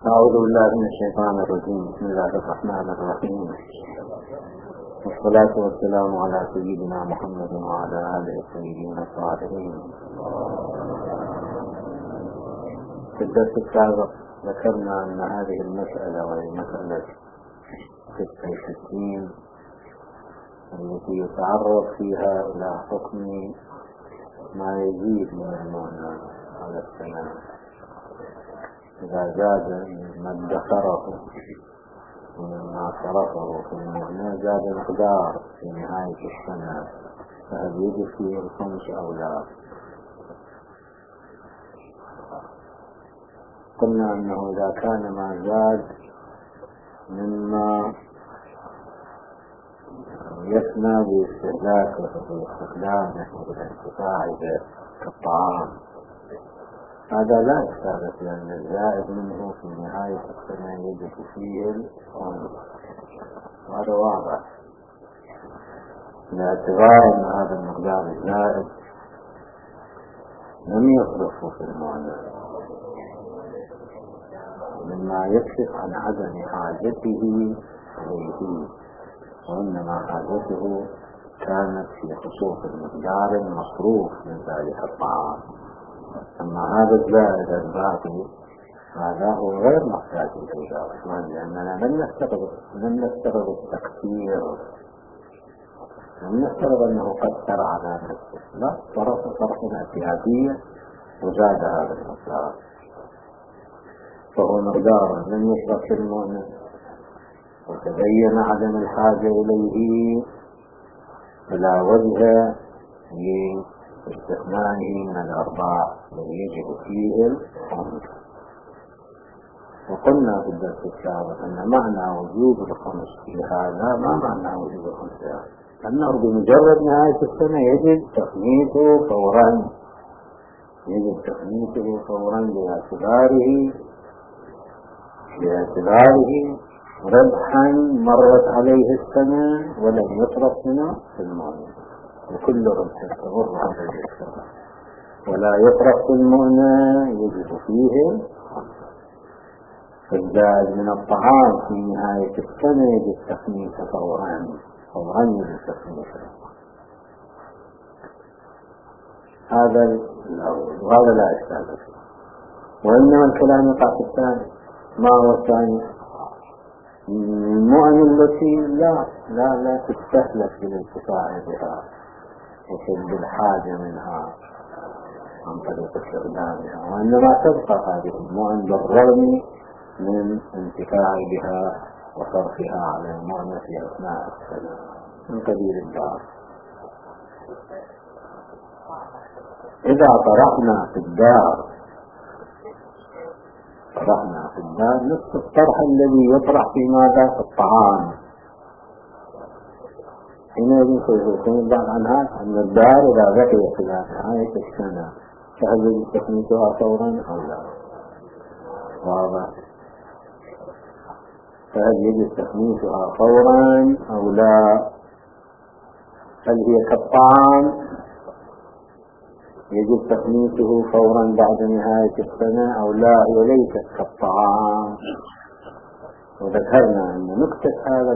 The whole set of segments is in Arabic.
أعوذ بالله من الشيطان الرجيم. بسم الله الرحمن الرحيم، والصلاة والسلام على سيدنا محمد وعلى آله الطيبين الطاهرين. في الدرس السابق ذكرنا أن هذه المسألة وهي مسألة 66 التي يتعرض فيها إلى حكم ما يزيد من المعنى على السنة إذا زاد ما ادخره ومما صرفه في المعنى زاد مقدار في نهاية السنة، فهل يجب فيه الخمس أو لا؟ قلنا أنه إذا كان ما زاد مما يفنى باستهلاكه باستخدامه وبالانتفاع به كالطعام، هذا لا إشكال، لأن الزائد منه في نهاية السنة يجب فيه الخمس، وهذا واضح باعتبار أن هذا المقدار الزائد لم يصرفه في المعنى مما يكشف عن عدم حاجته إليه، وإنما حاجته كانت في خصوص المقدار المصروف من ذلك الطعام. أما هذا الزائد الباقي هذا هو غير محتاج إليه، لأننا لم نفترض التكثير، لم نفترض أنه قدر على نفسه، لا، صرفنا اعتيادية وزاد هذا المقدار، فهو مقدار لم يصرف في المؤمن وتبين عدم الحاجة إليه فلا وجه لاستثنائه من الأرباح الذي يجب فيه الخمس. وقلنا في الدرس السابق أن معنى وجوب الخمس في هذا ما معنى وجوب الخمس، أنه بمجرد نهاية السنة يجب تخميسه فورا، يجب تخميسه فورا باعتباره ربحا مرت عليه السنة ولم يصرف منه في المؤمن، وكل ربح تمر عليه السنة ولا يصرف في المؤمن يجب فيه فالزاد من الطعام في نهاية السنة يجب تخميسه فورا يجب تخميسه. هذا الأول، وهذا لا إشكال فيه. وإنما الكلام يقع في الثاني. ما هو الثاني؟ المؤن التي لا تستهلك بالانتفاع بها وتجد الحاجة منها عن طريق استخدامها، وإنما تبقى هذه المؤن بالرغم من انتفاع بها وصرفها على المؤن في أثناء السنة من قبيل الدار. إذا طرحنا في الدار نفس الطرح الذي يطرح في ماذا؟ في الطعام. حينئذ سيكون بعض عن هذا أن الدار إذا بقي في نهاية السنة فهل يجب تخميسها فورا أو لا؟ واضح. فهل يجب تخميسها فورا أو لا؟ هل هي كالطعام يجب تخميسه فورا بعد نهاية السنة أو لا؟ هي ليست كالطعام. وذكرنا أن نكتة هذا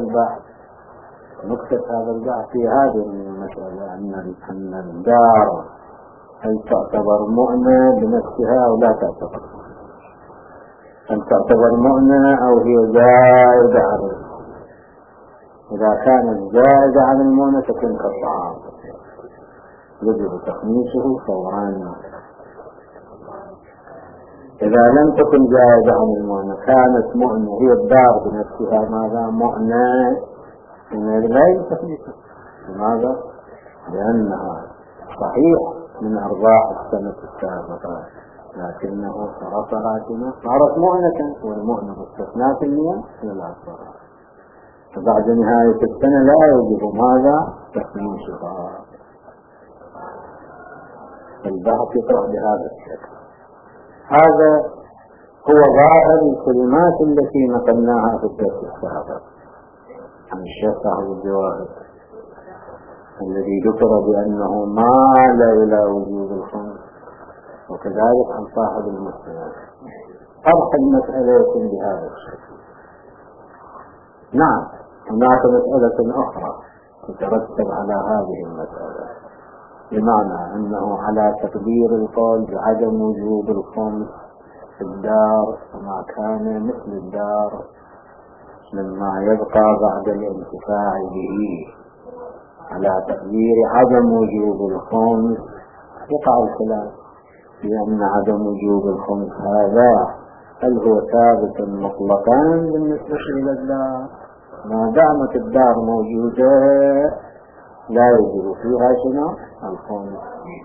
البحث في هذه المسألة أن الدار هل تعتبر مؤنة بنفسها أو لا تعتبر، هل تعتبر مؤنة أو هي زائدة عنه. إذا كانت زائدة عن المؤنة تكون كالطعام يجب تخميسه فورا. إذا لم تكن زائدة عن المؤنة كانت مؤنة، هي الدار بنفسها ماذا؟ مؤنة، لا يجب تخميسه. لماذا؟ لأنها صحيح من أرباح السنة السابقة لكنه صرفها صارت مؤنة، والمؤنة مستثناة في المئة لا صرف، فبعد نهاية السنة لا يجب ماذا؟ تخميسها. البحث يطرح بهذا الشكل. هذا هو ظاهر الكلمات التي نقلناها في الدرس السابق عن الشيخ صاحب الجواهر الذي ذكر بأنه مال إلى وجوب الخمس، وكذلك عن صاحب المسند طرح المسألة يكون بهذا الشكل. نعم، هناك مسألة أخرى تترتب على هذه المسألة، بمعنى أنه على تقدير القول بعدم وجوب الخمس في الدار وما كان مثل الدار مما يبقى بعد الانتفاع به، على تقدير عدم وجوب الخمس يقع الخلاف في أن عدم وجوب الخمس هذا هل هو ثابت مطلقا بالنسبة إلى الدار؟ ما دامت الدار موجودة لا يجب فيها شنو؟ الخمس،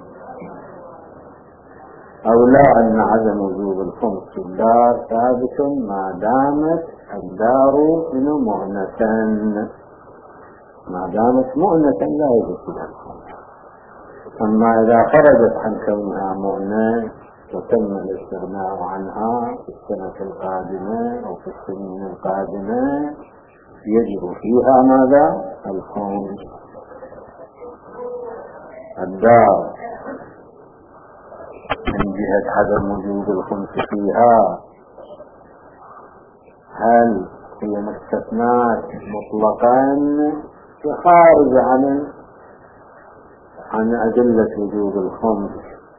أو لا أن عدم وجوب الخمس في الدار ثابت ما دامت الدار مؤنثا، ما دامت مؤنثا لا يجب فيها الخمس. أما إذا خرجت عن كونها مؤنث وتم الاستغناء عنها في السنة القادمة أو في السنين القادمة يجب فيها ماذا؟ الخمس. الدار من جهة عدم وجود الخمس فيها هل هي مستثناة مطلقا خارج عن أدلة وجود الخمس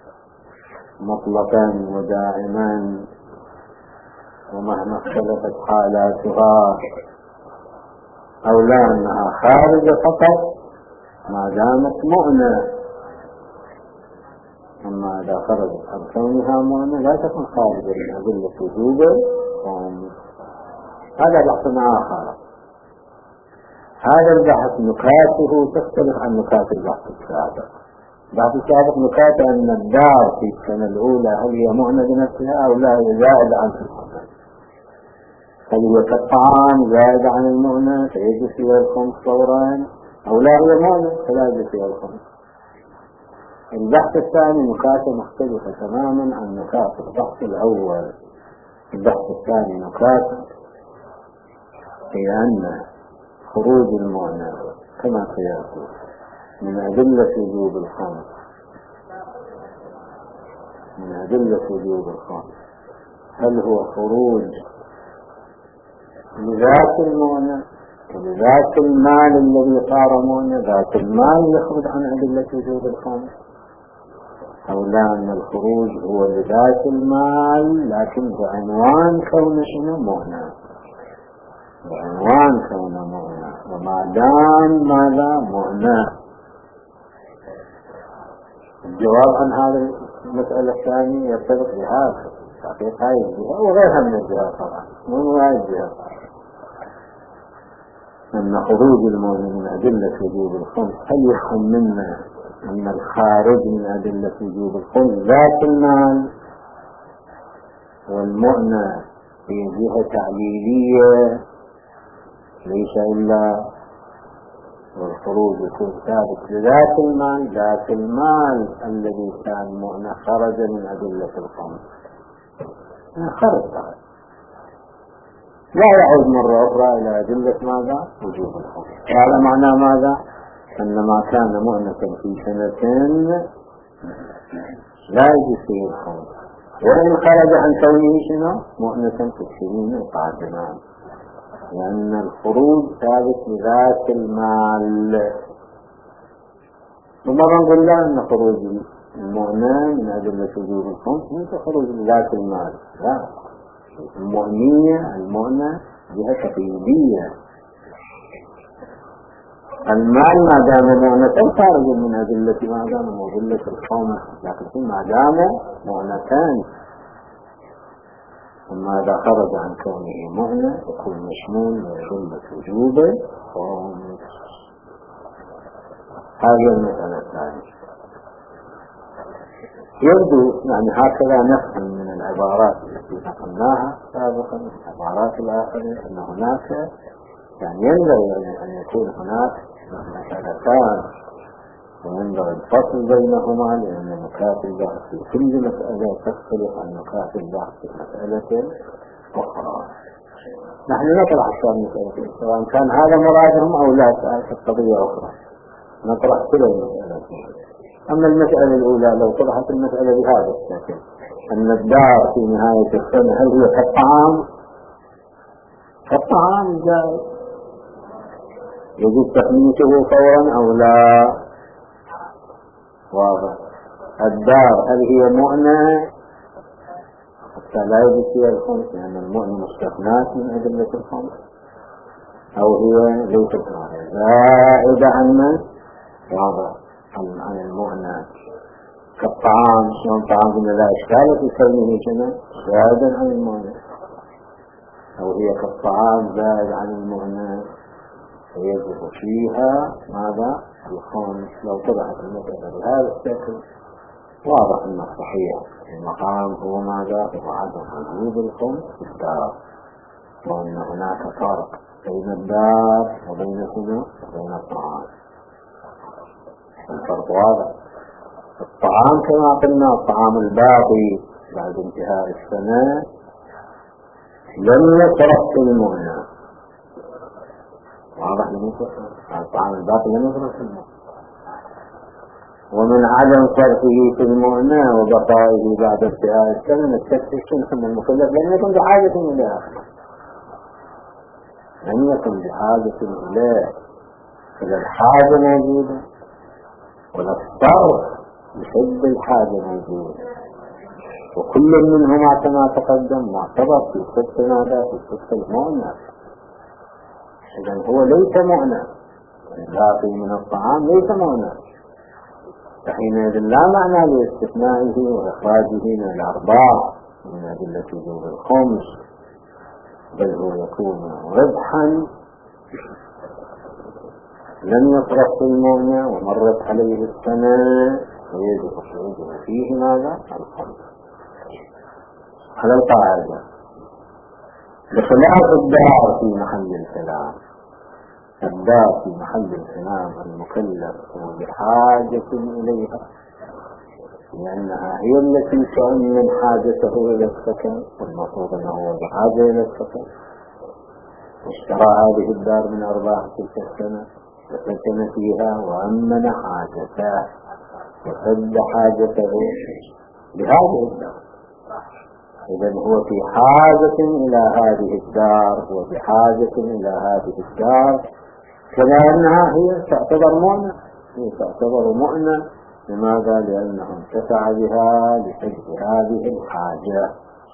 مطلقا ودائما ومهما اختلفت حالاتها، أو لا أنها خارجة فقط ما دامت مؤنة؟ أما إذا خرجت عن كونها مؤنة لا تكون خارجة من أدلة وجود الخمس. هذا بحث آخر. هذا البحث نكاته تختلف عن نكات البحث السابق. البحث السابق نكات أن الدار في السنة الأولى هل هي مؤنة بنفسها أو لا، هي زائدة عن المؤنة، هل هي كالطعام زائدة عن المؤنة فيجب فيها الخمس فورا، أو لا هي مؤنة فلا يجب فيها الخمس. البحث الثاني نكاته مختلفة تماما عن نكات البحث الأول. البحث الثاني نكاته هي أن خروج المؤنة كما سيأتي من أدلة وجوب الخمس، من أدلة وجوب الخمس هل هو خروج لذات المؤنة ولذات المال الذي صار مؤنة، ذات المال يخرج عن أدلة وجوب الخمس، أو لا أن الخروج هو لذات المال لكن بعنوان كون شنو مؤنة، بعنوان كون مؤنة، وما دام ماذا مؤنة. الجواب عن هذه المسألة الثانية يرتبط بهذا حقيقة هذه الجهة وغيرها من الجهات طبعا، من هذه الجهة أن خروج المؤنة من أدلة وجوب الخمس هل يفهم منا أن الخارج من أدلة وجوب الخمس ذات المال، والمؤنة هي جهة تعليلية ليس إلا، والخروج يكون ثابت لذات المال، ذات المال الذي كان مؤنة خرج من أدلة الخمس، خرج لا يعود مرة أخرى إلى أدلة ماذا؟ وجوب الخمس. هذا معناه ماذا؟ أن ما كان مؤنة في سنة لا يجب فيه الخمس، وإن خرج عن كونه شنو؟ مؤنة في السنين القادمة، لأن الخروج ثابت لذات المال. ومرة قلنا أن خروج المؤنة من أدلة وجوب الخمس ليس خروج لذات المال، لا، المؤنة جهة تقييدية، المال ما دام مؤنة خارج من أدلة ما دام أدلة الخمس، لكن ما دام مؤنتان، أما إذا خرج عن كونه مؤنة يكون مشمول من أدلة وجوب الخمس. هذه المسألة الثانية. يبدو يعني هكذا نفهم من العبارات التي نقلناها سابقا، العبارات الآخرة، أن هناك يعني ينبغي أن يكون هناك مسألتان وينبغي الفصل بينهما، لأن نكات البحث في كل مسألة تختلف عن نكات البحث في مسألة أخرى. نحن نطرح المسألة سواء كان هذا مرادهم أو لا في قضية أخرى، نطرح كل المسألة. أما المسألة الأولى لو طرحت المسألة بهذا الشكل أن الدار في نهاية السنة هل هي كالطعام؟ كالطعام جائز، يجب تحميته فورا أو لا؟ واضح. الدار هل هي مؤنة حتى لا يجب فيها الخمس، لأن المؤنة مستثناة من أدلة الخمس، أو هي ليست زائدة عن واضح عن المؤنة كالطعام؟ شلون طعام لا إشكال في كونه كما زائدا عن المؤنة، أو هي كالطعام زائد عن المؤنة فيجب فيها ماذا؟ الخمس. لو طرحت المسألة بهذا الشكل واضح أنه صحيح. المقام هو ماذا؟ هو عدم وجود الخمس في الدار، وأن هناك فرق بين الدار وبين الطعام. الفرق واضح. الطعام كما قلنا الطعام الباقي بعد انتهاء السنة لم يصرف في المؤنة، واضح. الطعام الباقي لم يصرف في المؤنة، ومن عدم صرفه في المؤنة وبقائه بعد انتهاء السنة نستكشف أن المكلف لم يكن بحاجة إليه، لم يكن بحاجة إليه، إذا الحاجة موجودة ولا الصرف بحب الحاجة موجودة، وكل منهما كما تقدم معتبر في صفة ماذا؟ في صفة المؤنة. إذن هو ليس مؤنة، الباقي من الطعام ليس مؤنة، فحينئذ لا معنى لاستثنائه وإخراجه من الأرباح من أدلة وجوب الخمس، بل هو يكون ربحا لم يصرف في المؤنة ومرت عليه السنة ويجب خروجه فيه ماذا؟ الخمس. على القاعدة بخلاف الدار في محل الكلام، الدار في محل الكلام المكلف هو بحاجة إليها، لأنها هي التي تؤمن حاجته إلى السكن، والمفروض أنه هو بحاجة إلى السكن، واشترى هذه الدار من أرباح تلك السنة وسكن فيها وأمن حاجته وسد حاجته بهذه الدار. إذن هو في حاجة إلى هذه الدار وبحاجة إلى هذه الدار، كما أنها هي تعتبر مؤنة، هي تعتبر مؤنة. لماذا؟ لأنه انتفع بها لسد هذه الحاجة،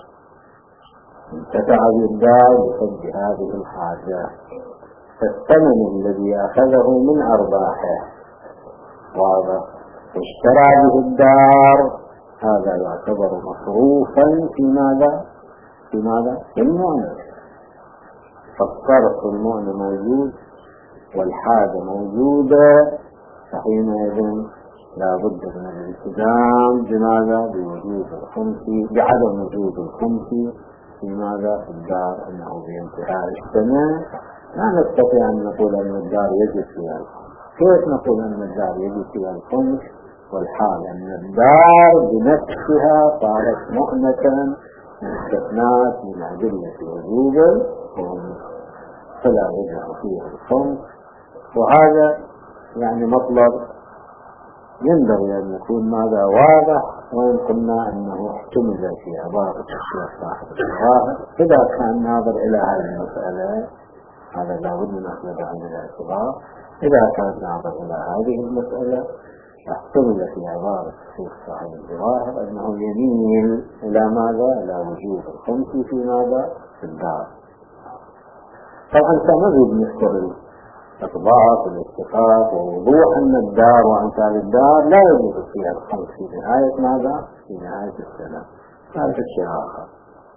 انتفع بالدار لسد هذه الحاجة، فالثمن الذي أخذه من أرباحه واضح اشترى به الدار، هذا يعتبر مصروفا في ماذا؟ في ماذا؟ في المؤنة. فالصرف المؤنة موجود والحاجة موجودة، فحينئذ لا بد من الالتزام بماذا؟ بوجود الخمس، بعدم وجود الخمس في ماذا؟ في الدار، أنه بانتهاء السنة لا نستطيع أن نقول أن الدار يجب فيها الخمس. كيف نقول أن الدار يجب فيها الخمس والحال أن الدار بنفسها صارت مؤنة مستثناة من أدلة وجوب الخمس، فلا يجب فيها الخمس؟ وهذا يعني مطلب ينبغي أن يكون ماذا؟ واضح. وإن قلنا أنه احتمل في عبارة الشيخ صاحب الظاهر، إذا كان ناظر إلى هذه المسألة هذا لا بد من أخذ عن الاعتبار، إذا كان ناظر إلى هذه المسألة احتمل في عبارة الشيخ صاحب الظاهر أنه يميل إلى ماذا؟ إلى وجود الخمس في ماذا؟ في الدار. طبعا سنريد نذكر الإطباق والاتفاق ووضوح أن الدار وأمثال الدار لا يوجد فيها الخمس في نهاية ماذا؟ في نهاية السنة. هذا شيء آخر.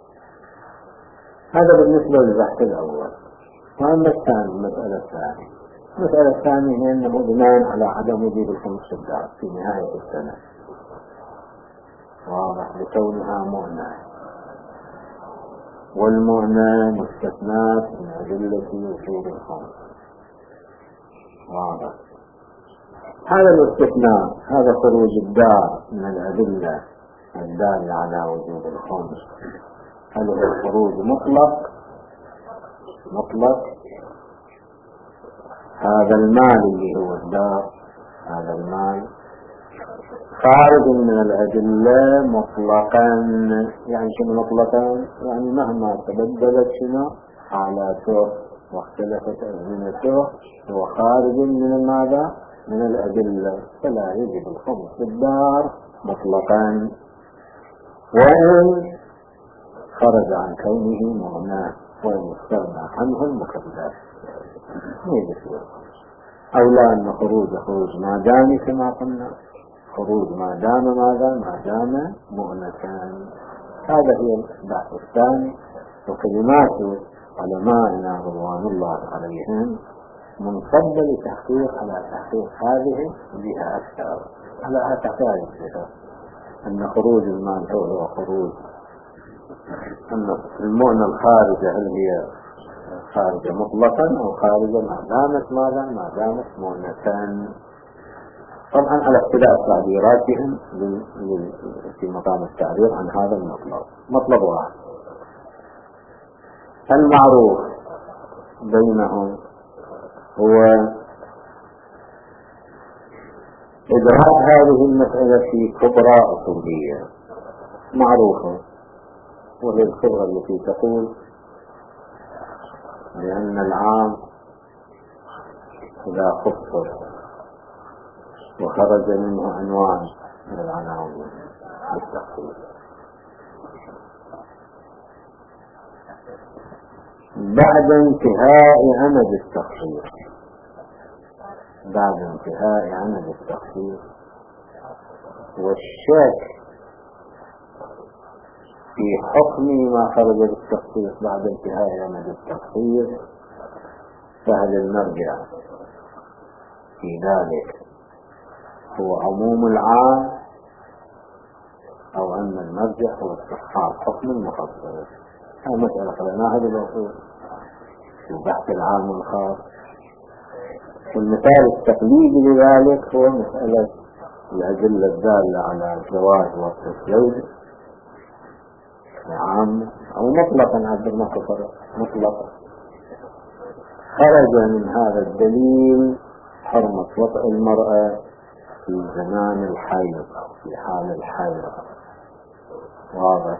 هذا بالنسبة للبحث الأول. وأما الثاني، المسألة الثانية هي أنه بناء على عدم وجود الخمس في الدار في نهاية السنة، واضح، لكونها مؤنة، والمؤنة مستثناة من أدلة وجود الخمس، واضح. هذا الاستثناء، هذا خروج الدار من الأدلة الدالة على وجود الخمس، هل هو خروج مطلق؟ هذا المال اللي هو الدار، هذا المال خارج من الأدلة مطلقا. يعني شنو مطلقا؟ يعني مهما تبدلت شنو حالاته واختلفت أزمنته هو خارج من ماذا؟ من الأدلة، فلا يجب الخمس في الدار مطلقا، وإن خرج عن كونه مغنى وإن استغنى عنه المكلف أو لا، أن خروج ما دام كما قلنا خروج ما دام ماذا؟ ما دام مؤنثان. هذا هي البحث الثاني. وكلمات علمائنا رضوان الله عليهم منصبة لتحقيق على تحقيق هذه بها أكثر على تحتاج بها أن خروج المال هو خروج، أن المؤنة الخارجة هل هي خارجة مطلقا أو خارجة ما دامت ماذا؟ ما دامت مؤنثان. طبعا على اختلاف تعبيراتهم في مقام التعبير عن هذا المطلب. مطلب واحد المعروف بينهم هو إدراك هذه المسألة في كبرى أصولية معروفة، وهي الكبرى التي تقول لأن العام إذا خصص وخرج منه عنوان من العناوين بالتخصيص بعد انتهاء عمد التخصيص، بعد انتهاء عمد التخصيص والشك في حكم ما خرج بالتخصيص بعد انتهاء عمد التخصيص، فهل المرجع في ذلك هو عموم العام أو أن المرجع هو استحقاق حكم المخصص؟ هذه مسألة قرأناها بالأصول في بحث العام والخاص. والمثال التقليدي لذلك هو مسألة الأدلة الدالة على جواز وقت الزوج عام أو مطلقا عبد المخصص مطلقا. خرج من هذا الدليل حرمة وطئ المرأة في زمان الحيض في حال الحيض. واضح؟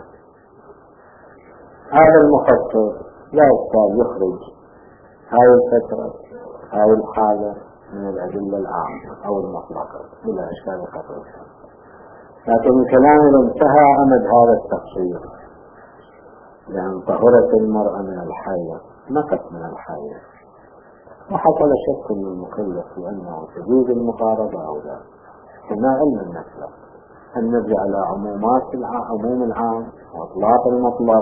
هذا المخصص لا يحتاج يخرج هذه الفترة هذه الحالة من الأدلة العامة أو المطلقة بلا إشكال خطير. لكن الكلام إذا انتهى أمد هذا التقصير لأن طهرت المرأة من الحيض نقت من الحيض وحصل شك من المكلف في أنه تجوز المقاربة أو لا، هنا علم النفس أن نرجع على عموم العام وإطلاق المطلق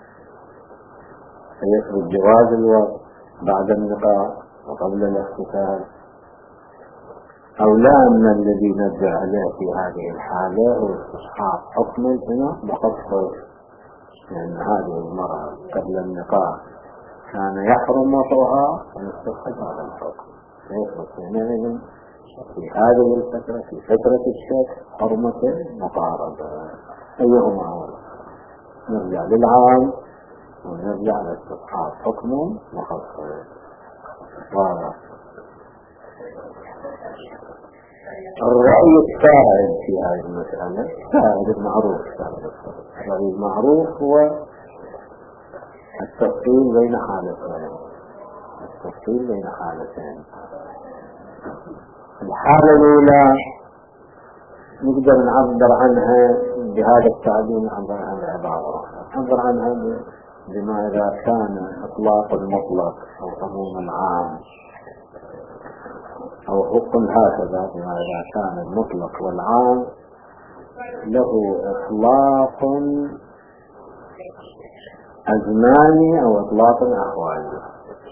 فيثبت جواز الوقت بعد النقاء وقبل الاغتسال، أو لا أن الذي نرجع عليه في هذه الحالة هو استصحاب حكم هنا مخصص، لأن هذه المرأة قبل النقاء كان يحرم وطئها فنستصحب هذا الحكم فيثبت حينئذ في هذه الفترة في فترة الشك حرمة مقاربة. أيهما هو؟ نرجع للعام ونرجع لاستصحاب حكم مخصص. الرأي السائد في هذه المسألة السائد المعروف، الرأي المعروف هو التفصيل بين حالتين. التفصيل بين حالتين. الحالة الأولى نقدر نعبر عنها بهذا التعبير، نعبر عن العبارة، نعبر عنها بما إذا كان إطلاق المطلق أو عموم العام أو حكم هكذا، بما إذا كان المطلق والعام له إطلاق أزماني أو إطلاق أحوالي.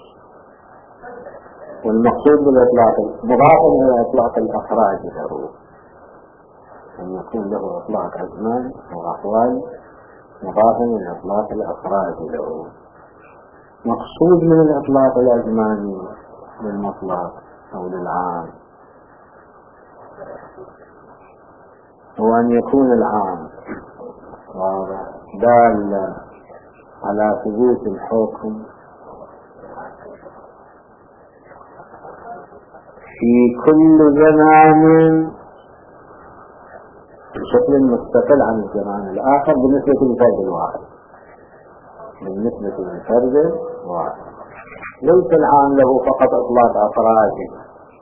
والمقصود بالإطلاق مضافا إلى إطلاق الأفراد له، أن يكون له إطلاق أزمان أو أحوال مضافا إلى إطلاق الأفراد له. مقصود من الإطلاق الأزماني للمطلق أو للعام هو أن يكون العام دال على ثبوت الحكم في كل زمان بشكل مستقل عن الزمان الآخر بالنسبة للفرد الواحد. بالنسبة للفرد الواحد ليس العام له فقط إطلاق أفراده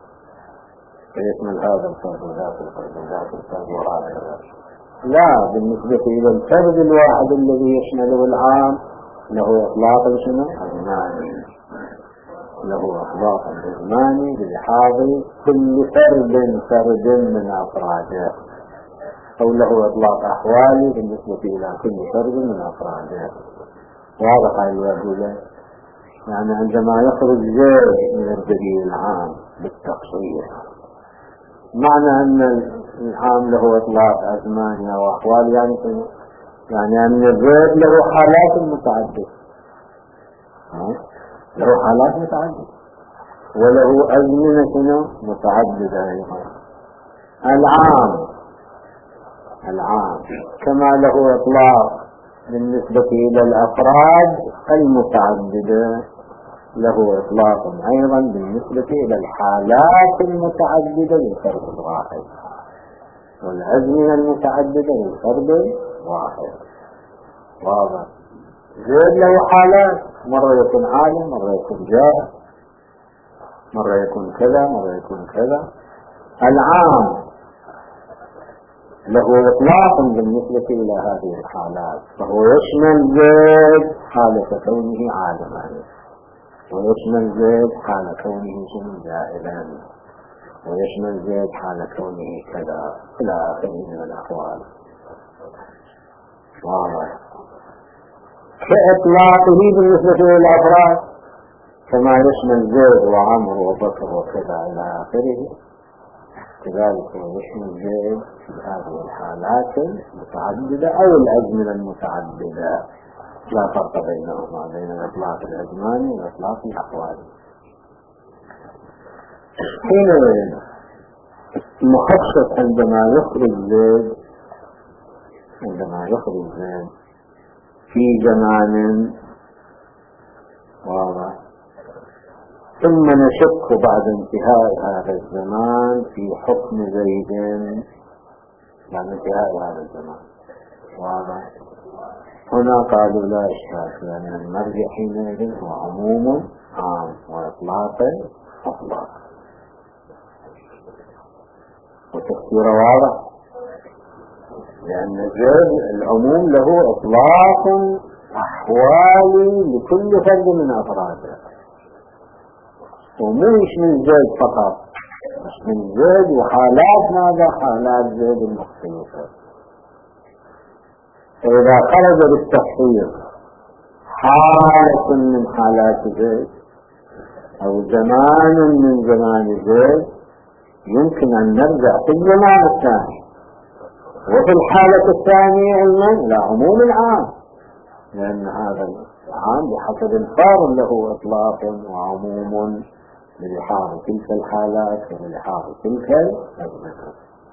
فيشمل هذا الفرد وذاك الفرد وذاك الفرد وهذا. لا، بالنسبة إلى الفرد الواحد الذي يشمله العام له إطلاق أزماني، له إطلاق أزماني بلحاظ كل فرد من أفراده، أو له إطلاق أحوالي بالنسبة إلى كل فرد من أفراده. واضح الوجه؟ يعني عندما يخرج زيد من الدليل العام بالتخصيص معنى أن العام له إطلاق أزماني أو أحوال، يعني أن الزيد له حالات متعددة، له حالات متعددة وله أزمنة متعددة أيضا. العام كما له إطلاق بالنسبة إلى الأفراد المتعددة، له إطلاق أيضا بالنسبة إلى الحالات المتعددة للفرد الواحد والأزمنة المتعددة للفرد الواحد. واضح؟ زيد له حالات، مرة يكون عالم، مرة يكون جاهل، مرة يكون كذا، مرة يكون كذا. العام له إطلاق بالنسبة إلى هذه الحالات، فهو يشمل زيد حالة كونه عالما، ويشمل زيد حال كونه جاهلا، ويشمل زيد حال كونه كذا إلى آخره من الأحوال. واضح؟ كإطلاقه بالنسبة إلى الأفراد كما يشمل زيد وعمر وبكر وكذا إلى آخره، كذلك يشمل زيد في هذه الحالات المتعددة أو الأزمنة المتعددة، لا فرق بينهما، بين الإطلاق الأزماني والإطلاق الأحوالي. حين المخصص عندما يخرج زيد في زمان واضح، ثم نشك بعد انتهاء هذا الزمان في حكم زيد بعد انتهاء هذا الزمان. واضح؟ هنا قالوا لا إشكال، لأن المرجع حينئذ هو عموم عام وإطلاق مطلق، وتفسير واضح، لأن العموم له إطلاق أحوالي لكل فرد من أفراده، ومش من زيد فقط، مش من زيد وحالات ماذا؟ حالات زيد المختلفة. فإذا خرج بالتفسير حالة من حالات زيد أو زمان من زمان زيد، يمكن أن نرجع في الزمان الثاني وفي الحالة الثانية علما لا عموم العام، لأن هذا العام بحسب الفار له إطلاق وعموم بلحاظ تلك الحالات وبلحاظ تلك الأزمنة.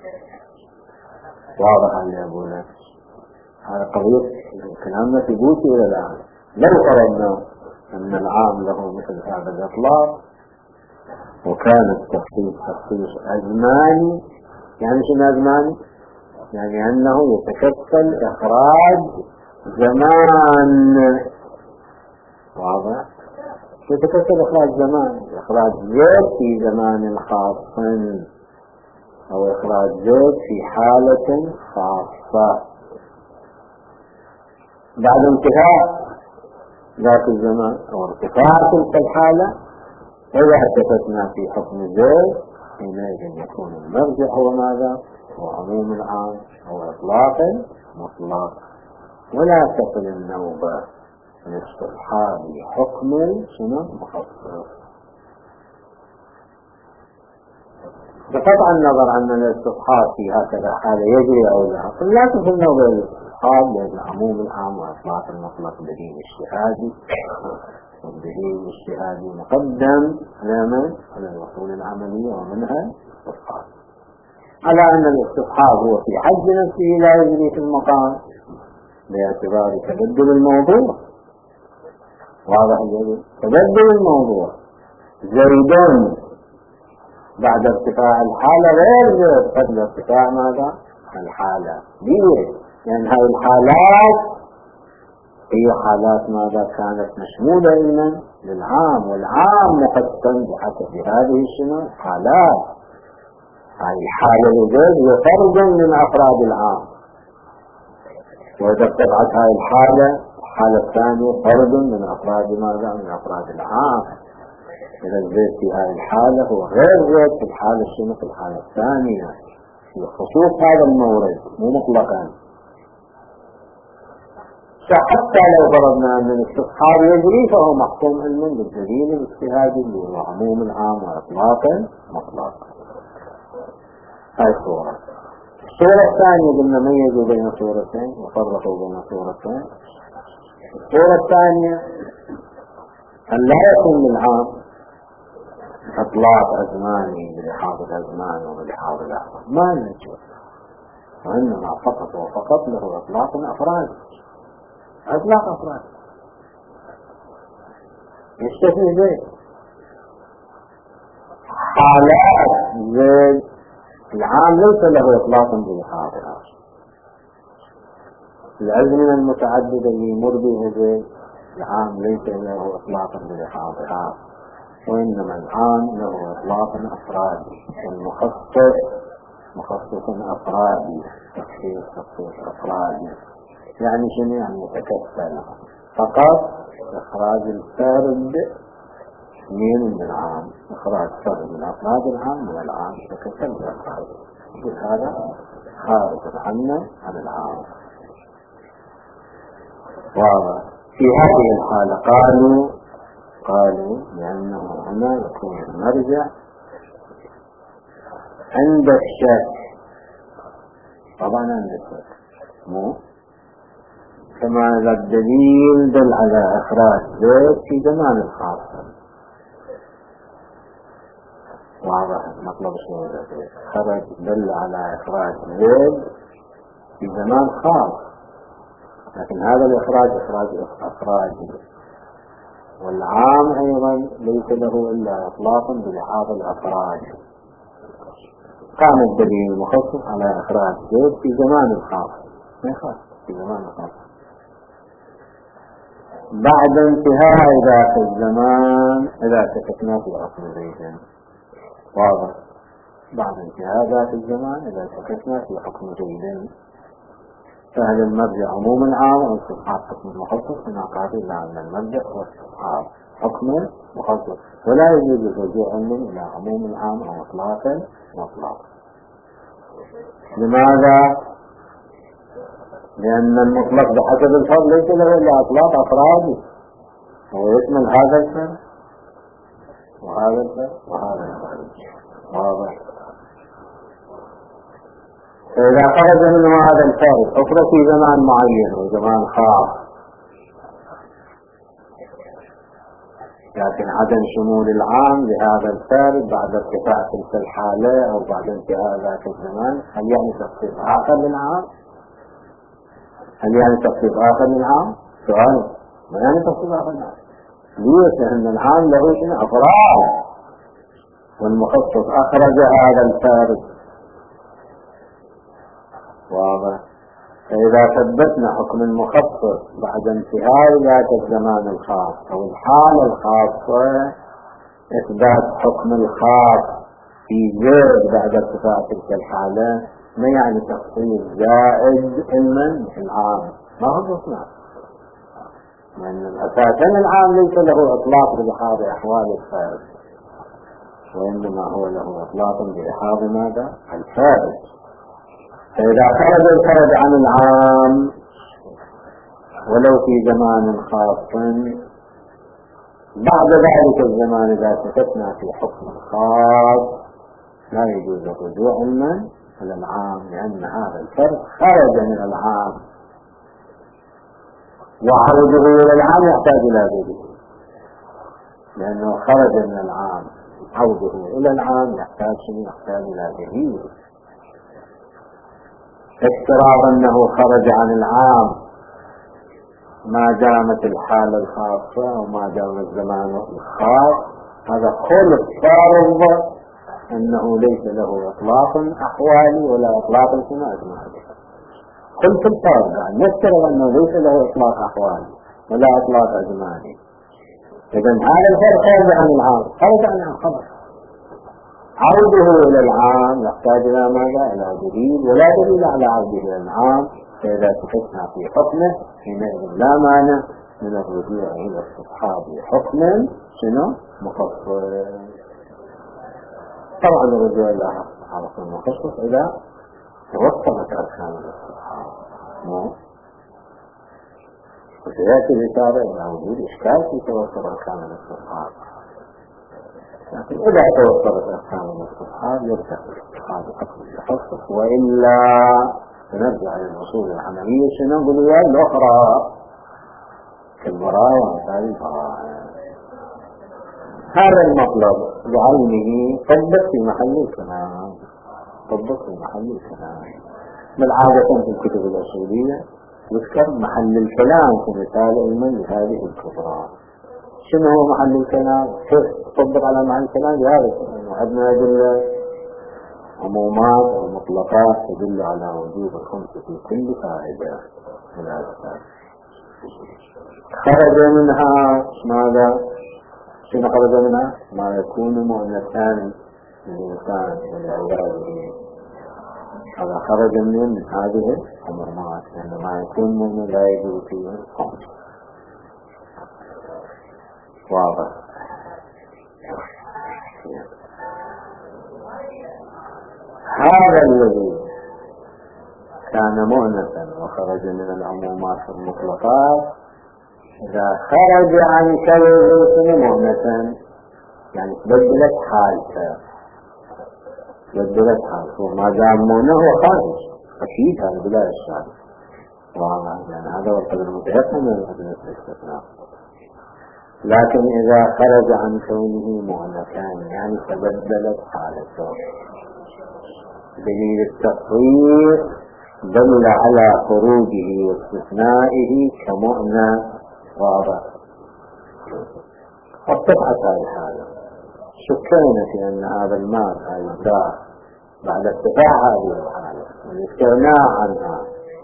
واضح اللي يقوله؟ هذا قضية كلامنا ثبوتي إلى الآن. لو فرضنا أن العام له مثل هذا الإطلاق وكان التخصيص أزماني، يعني شنو أزماني؟ يعني أنه يتكفل إخراج زمان. واضح؟ يتكفل إخراج زمان، إخراج زيد في زمان خاص أو إخراج زيد في حالة خاصة بعد انتهاء ذات الزمان أو ارتفاع تلك الحالة. إذا التفتنا في حكم زيد حينئذ يكون المرجع هو ماذا؟ هو عموم العام أو إطلاق مطلق، ولا تصل النوبة لاستصحاب حكم مخصص. بقطع النظر عن الاستصحاب في هكذا حالة يجري أو لا، لكن في النوبة الاستصحاب لأن عموم العام وإطلاق المطلق دليل اجتهادي، والدليل الاجتهادي مقدم على الوصول العملية ومنها الاستصحاب، على أن الاستصحاب هو في حد نفسه لا يجري في المقام باعتبار تبدل الموضوع. واضح الجديد؟ تبدل الموضوع. زيدان بعد ارتفاع الحالة غير زيد قبل ارتفاع ماذا؟ الحالة. ليه؟ لأن هذه الحالات هي حالات ماذا كانت مشمولة إلى للعام، والعام مقسم بحسب هذه الشنو حالات. هذه الحالة هي فرد من أفراد العام، وإذا ارتفعت هذه الحالة الثانية فرد من أفراد ماذا؟ من أفراد العام. إذا الزيت في هذه الحالة هو غير زيت في الحالة الشنو في الحالة الثانية، في خصوص هذا المورد مو مطلقا. فحتى لو فرضنا أن الاستصحاب يجري فهو محكوم علما بالدليل الاجتهادي اللي هو عموم العام وإطلاقا مطلقا. هاي الصورة. الصورة الثانية قلنا ميزوا بين صورتين وفرقوا بين صورتين. الصورة الثانية أن لا يكون للعام إطلاق أزماني بلحاظ الأزمان وبلحاظ الأحوال، ما نجوز، وإنما فقط وفقط له إطلاق أفراد. أطلاق أفراد يستثني زيد حالات زيد العام ليس له إطلاق بلحاظها. الأزمنة المتعددة اللي يمر بها زيد العام ليس له إطلاق بلحاظها، وإنما العام له إطلاق أفرادي، والمخصص مخصص أفرادي، تخصيص أفرادي. يعني شنو؟ يعني يتكفل فقط إخراج الفرد من العام، إخراج فرد من أفراد العام من العام يتكفل بأفراد، هذا خارج عنا عن العام. وفي هذه الحالة قالوا لأنه هنا يكون المرجع عند الشك. طبعا عند الشك مو كما إذا الدليل دل على إخراج زيت في زمان الخاص. واضح مطلب شنو؟ خرج دل على إخراج زيت في زمان خاص، لكن هذا الإخراج إخراج والعام أيضا ليس له إلا إطلاق بلحاظ الأفراد. قام الدليل المخصص على إخراج زيت في زمان الخاص، ما يخاف في زمان الخاص. بعد انتهاء ذاك الزمان إذا سكتنا في حكم زيد. واضح. بعد انتهاء ذاك الزمان إذا سكتنا في حكم زيد، فهل المرجع عموم العام أو استصحاب حكم المخصص؟ من أقاطع إلا أن المرجع هو استصحاب حكم مخصص، ولا يجوز الرجوع إلى عموم العام أو إطلاقا مطلقا. لماذا؟ لأن المطلق بحسب الفرد ليس له إلا إطلاق أفراد، هو يشمل هذا الفرد وهذا الفرد وهذا الفرد. واضح. فإذا خرج منه هذا الفرد أخرى في زمان معين وزمان خاص، لكن عدم شمول العام لهذا الفرد بعد ارتفاع تلك الحالة أو بعد انتهاء ذاك الزمان، هل يعني تخصيص آخر للعام؟ هل يعني تخصيص آخر للعام؟ سؤال. ما يعني تخصيص آخر للعام؟ ليش؟ لأن العام له شنو؟ أفراد، والمخصص أخرج هذا الفرد. واضح. فإذا ثبتنا حكم المخصص بعد انتهاء ذاك الزمان الخاص أو الحالة الخاصة، إثبات حكم الخاص في زيد بعد ارتفاع تلك الحالة ما يعني تخصيص زائد علما في العام، ما هو اطلاق، لأن أساسا العام ليس له إطلاق بلحاظ أحوال الفارد، وإنما هو له إطلاق بلحاظ ماذا؟ الفارد. فإذا خرج الفرد عن العام ولو في زمان خاص، بعد ذلك الزمان إذا سكتنا في حكم الخاص لا يجوز الرجوع علما إلى العام، لأن هذا الفرد خرج من العام، وعوده إلى العام يحتاج إلى دليل، لأنه خرج من العام، عوده إلى العام يحتاج إلى دليل. افتراض أنه خرج عن العام ما دامت الحالة الخاصة وما دام الزمان الخاص، هذا خلق فرض أنه ليس له إطلاق أحوالي ولا إطلاق أجمالي. قلت الفرق نفترض أنه ليس له إطلاق أحوالي ولا إطلاق أجمالي، إذا هذا الفرق خارج عن العام، خارج عن الخبر. عوده إلى العام يحتاج إلى ماذا؟ إلى دليل، ولا دليل على عوده إلى العام، فإذا تحسنا في حكمه حينئذ لا مانع من الرجوع إلى الصحاب بحكم مخصص. طبعا الرجوع إلى حكم مخصص إذا توفرت أركان الاستصحاب، وسيأتي الإشارة إلى وجود إشكال في توفر أركان الاستصحاب، لكن إذا توفرت أركان الاستصحاب يرتقي الاستصحاب بحكم التخصص، وإلا نرجع إلى الأصول العملية نقول الأخرى كالبراءة ومثال البراءة. هذا المطلب بعينه طبق في محل الكلام، طبق في محل الكلام. بل عادة في الكتب الأصولية يذكر محل الكلام كمثال علما لهذه الكبرى. شنو هو محل الكلام؟ كيف تطبق على محل الكلام؟ بهذا وعدنا يدل عمومات ومطلقات تدل على وجوب الخمس في كل فائدة من الأسباب. خرج منها ماذا؟ شنو خرج منها؟ ما يكون مؤنثان للإنسان ولعباده، هذا خرج من هذه العمومات، لأن ما يكون مؤنث لا يجوز فيه الخمس. واضح؟ هذا الذي كان مؤنثا وخرج من العمومات المطلقات إذا خرج عن كونه مؤنثا يعني تبدلت حالته، وما دام مؤنث هو خارج أكيد، هذا بلا إشكال. يعني هذا هو القدر المتيقن من أدلة الاستثناء. لكن إذا خرج عن كونه مؤنثا يعني تبدلت حالته، دليل التقرير دل على خروجه واستثنائه كمؤنث. واضح؟ اتبعت هذه الحالة، شكينا في أن هذا المال هذا بعد ارتفاع هذه الحالة والاستغناء عنها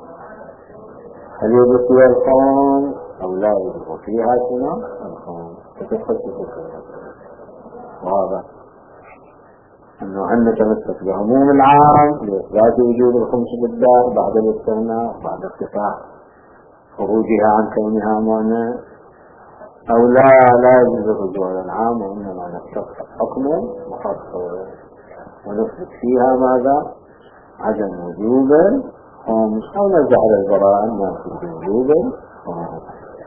هل يجب فيها الخمس أو لا يجب فيها الخمس؟ تدخل في فكرة. واضح؟ أنه أن تمسك بعموم العام لإثبات وجود الخمس بالدار بعد الاستغناء بعد ارتفاع خروجها عن كونها مؤنث، أو لا يجوز الرجوع إلى العام، وإنما نستقص حكم مخصص ونثبت فيها ماذا؟ عدم وجوب الخمس، أو نجعل البراءة ما في وجوب الخمس.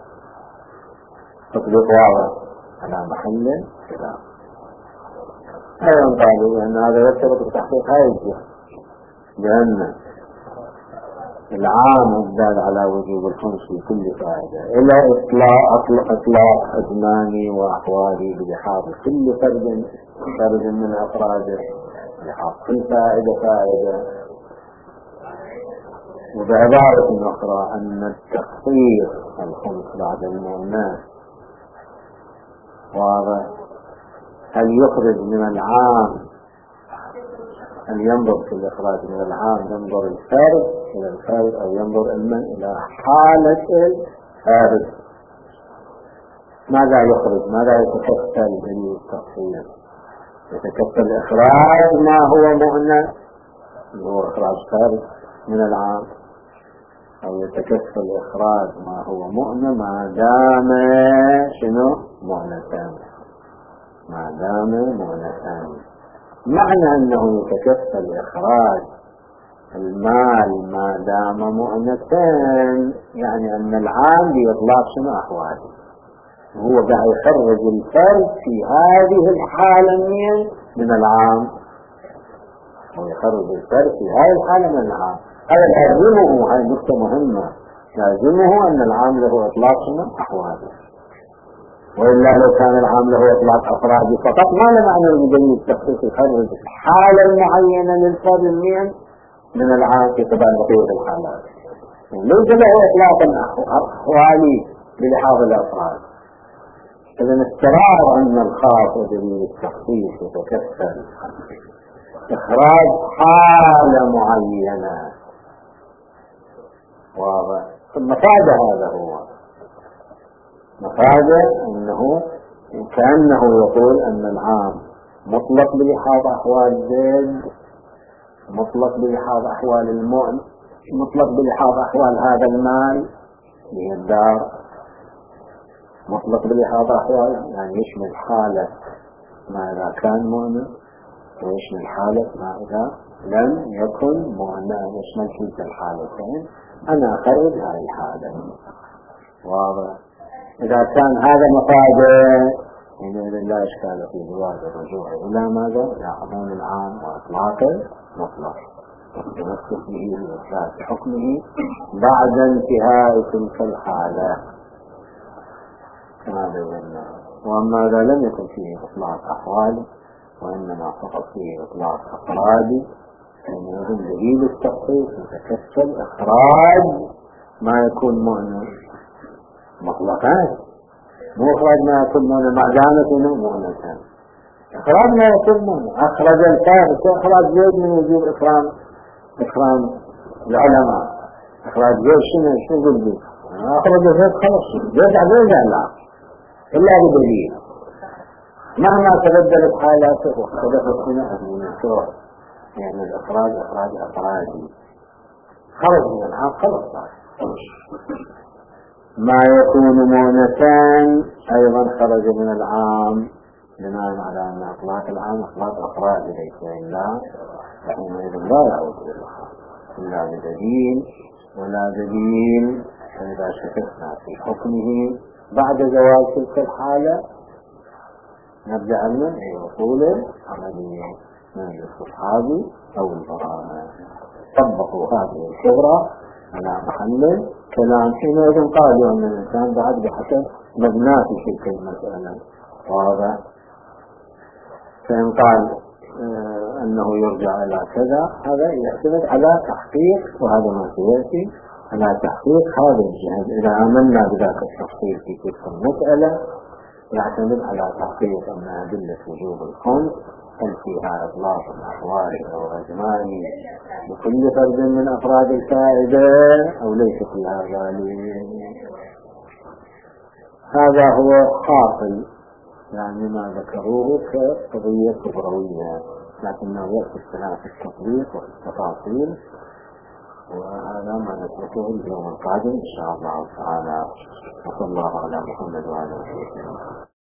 تطبيق واضح على محل الكلام. أيضا قالوا أن هذا يرتبط بتحقيق هذه الجهة، لأن العام الدال على وجوب الخمس في كل فائدة إلى إطلاق أزماني وأحوالي بلحاظ كل فرد من أفراده، بلحاظ كل فائدة. وبعبارة أخرى أن التخصيص الخمس بعد المؤنث واضح. هل يخرج من العام، هل ينظر في الإخراج من العام ينظر الفارد إلى الفارد أو ينظر إلى حالة الفارد؟ ماذا يخرج؟ ماذا يتكفل بالتخصيص؟ يتكفل إخراج ما هو مؤنث هو إخراج فارد من العام، أو يتكفل إخراج ما هو مؤنث ما دام مؤنثان، ما دام مؤنثان. معنى أنه يتكفل إخراج المال ما دام مؤنثان يعني أن العام بإطلاق أحواله، هو قاعد يخرج الفرد في هذه الحالة من العام، هو يخرج الفرد في هذه الحالة من العام. هذا لازمه، هذه نقطة مهمة، لازمه أن العام له إطلاق أحواله، وإلا لو كان العام له إطلاق أفراده فقط ما له معنى يبين التخصيص يخرج الحالة المعينة للفرد من العام في طبعا بقية الحالات، ليس له إطلاق أحوالي بلحاظ الأفراد. إذن استرار أن الخاص بدليل التخصيص يتكفل إخراج حالة معينة، واضح. المفادة هذا هو مفادة، أنه كأنه يقول أن العام مطلق بلحاظ أحوال زيد، مطلق بلحاظ أحوال المؤن، مطلق بلحاظ أحوال هذا المال هي الدار، مطلق بلحاظ أحوال يعني يشمل حالة ما إذا كان مؤمن، ويشمل حالة ما إذا لم يكن مؤمن، يشمل كلتا الحالتين. أنا أخرج هذه الحالة، واضح. إذا كان هذا مفاده حينئذ لا إشكال في جواز الرجوع إلى ماذا؟ إلى عموم العام وإطلاق المطلق وتمسك به بإثبات حكمه بعد انتهاء تلك الحالة كما بينا. وأما إذا لم يكن فيه إطلاق أحوال وإنما فقط فيه إطلاق أفراد، حينئذ دليل التخصيص يتكفل إخراج ما يكون مؤمن مطلقا، مو إخراج ما يكون مؤمن مع دامة مؤمن، إخراج ما يكون مؤمن. أخرج الكافر، إخراج زيد من وجود إكرام العلماء، إخراج زيد شنو يقول لي؟ أخرج زيد خلص، زيد عليه لا إلا بدليل، مهما تبدلت حالاته واختلفت هنا من الشروع، يعني الإخراج إخراج أفرادي، خرج من العام خلص. ما يكون مونسان أيضا خرج من العام بناء على أن أطلاق العام أطلاق أفراد ليس إلا، فحينئذ لا يعود إلا بدليل، ولا دليل فإذا شككنا في حكمه بعد زوال تلك الحالة نرجع لنا أصول عملية من الصحابي أو البراءة، طبقوا هذه الخبرة على محل كلام. حينئذ قالوا أن الإنسان بعد بحسب مبناه في تلك المسألة، واضح. فإن قال أنه يرجع إلى كذا، هذا يعتمد على تحقيق، وهذا ما سيأتي على تحقيق هذا الجهد. إذا عملنا بذاك التفصيل في تلك المسألة يعتمد على تحقيق أن أدلة وجوب الخمس هل فيها إطلاق الأحوال أو أجمال لكل فرد من أفراد الفائدة أو ليس فيها ذلك. هذا هو حاصل يعني ما ذكروه كقضية كبروية، لكنه يأتي الكلام في التطبيق والتفاصيل، وهذا ما نتركه اليوم القادم إن شاء الله تعالى. وصلى الله على محمد وعلى آله وسلم.